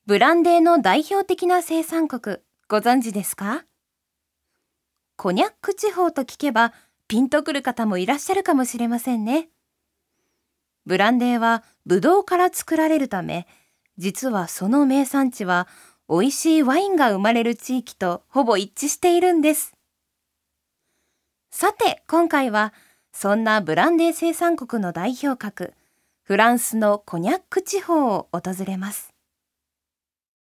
ブランデーの代表的な生産国、ご存知ですか？コニャック地方と聞けばピンとくる方もいらっしゃるかもしれませんね。ブランデーはブドウから作られるため、実はその名産地は美味しいワインが生まれる地域とほぼ一致しているんです。さて今回はそんなブランデー生産国の代表格、フランスのコニャック地方を訪れます。